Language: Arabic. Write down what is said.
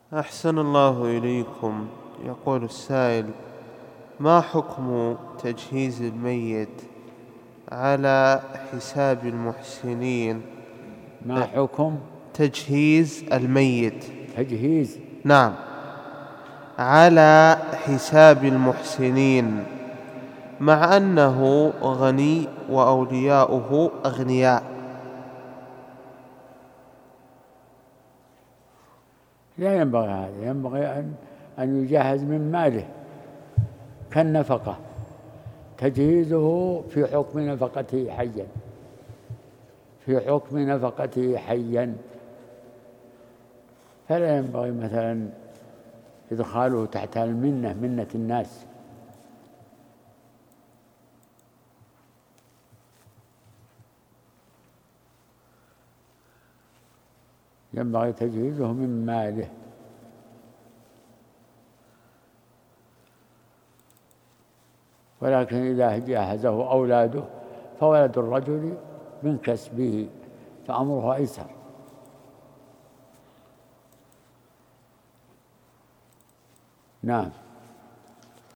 أحسن الله إليكم. يقول السائل: ما حكم تجهيز الميت على حساب المحسنين؟ ما حكم تجهيز الميت؟ تجهيز؟ نعم، على حساب المحسنين، مع أنه غني وأولياؤه أغنياء. لا ينبغي هذا، ينبغي أن يجهز من ماله كالنفقة، تجهيزه في حكم نفقته حيا، في حكم نفقته حيا. فلا ينبغي مثلا إدخاله تحت منة الناس. ينبغي تجهيزه من ماله. ولكن إذا جهزه أولاده فولد الرجل من كسبه، فأمره أيسر. نعم.